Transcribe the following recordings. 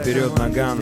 вперед ногами.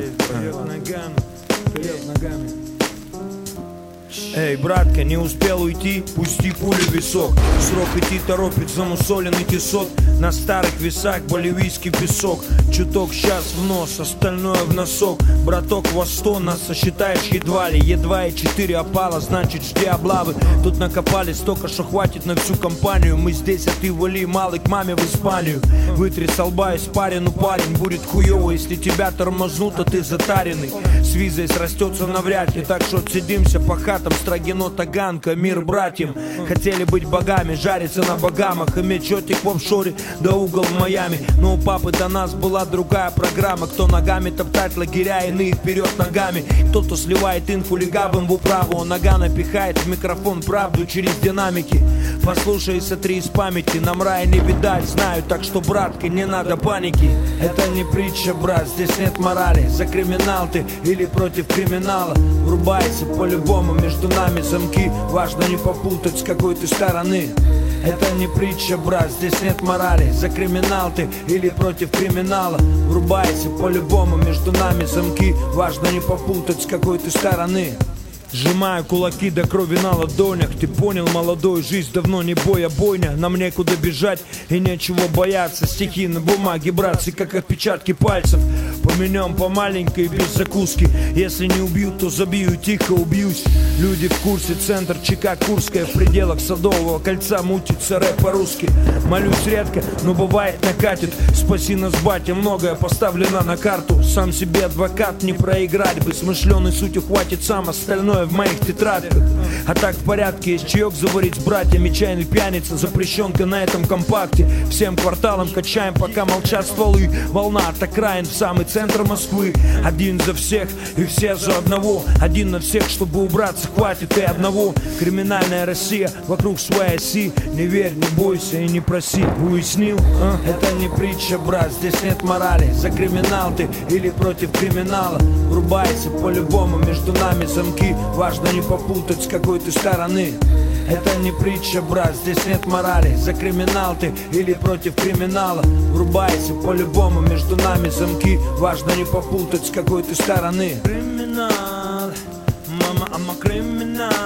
Эй, братка, не успел уйти, пусти пулю в висок. Срок идти торопит замусоленный тесот. На старых весах боливийский песок. Чуток сейчас в нос, остальное в носок. Браток, во 100 нас сосчитаешь едва ли. Едва и 4 опала, значит жди облавы. Тут накопали столько, что хватит на всю компанию. Мы здесь, а ты вали, малый, к маме в Испанию. Вытри со лба испарину, парень. Будет хуёво, если тебя тормознут, а ты затаренный. С визой срастется навряд ли. Так что отсидимся по хатам. Строгино, Таганка, мир братьям. Хотели быть богами, жариться на Багамах. Иметь чётик в офшоре, да угол в Майами. Но у папы до нас была другая программа. Кто ногами топтать лагеря, иные вперед ногами. Кто-то сливает инфу легавым в управу. Он нога напихает в микрофон правду через динамики. Послушай, сотри из памяти. Нам рая не видать, знаю. Так что, братка, не надо паники. Это не притча, брат, здесь нет морали. За криминал ты или против криминала. Врубайся по-любому, между нами замки. Важно не попутать, с какой ты стороны. Это не притча, брат, здесь нет морали. За криминал ты или против криминала. Врубайся по-любому, между нами замки. Важно не попутать, с какой ты стороны. Сжимаю кулаки до крови на ладонях. Ты понял, молодой, жизнь давно не бой, а бойня. Нам некуда бежать и нечего бояться. Стихи на бумаге, братцы, как отпечатки пальцев. Поменем по маленькой, без закуски. Если не убьют, то забью, тихо убьюсь. Люди в курсе, центр ЧК Курская. В пределах Садового кольца мутится рэп по-русски. Молюсь редко, но бывает накатит. Спаси нас, батя, многое поставлено на карту. Сам себе адвокат, не проиграть бы. Смышленый сутью хватит сам, остальное в моих тетрадках. А так в порядке, есть чаек заварить с братьями. Чайный пьяница, запрещенка на этом компакте. Всем кварталам качаем, пока молчат стволы. Волна от окраин в самый центр Москвы. Один за всех и все за одного. Один на всех, чтобы убраться, хватит и одного. Криминальная Россия вокруг своей оси. Не верь, не бойся и не проси. Уяснил? Это не притча, брат, здесь нет морали. За криминал ты или против криминала. Врубайся по-любому, между нами замки. Важно не попутать, с какой ты стороны. Это не притча, брат, здесь нет морали. За криминал ты или против криминала. Врубайся по-любому, между нами замки. Важно не попутать, с какой ты стороны. Криминал, мама, I'm a criminal.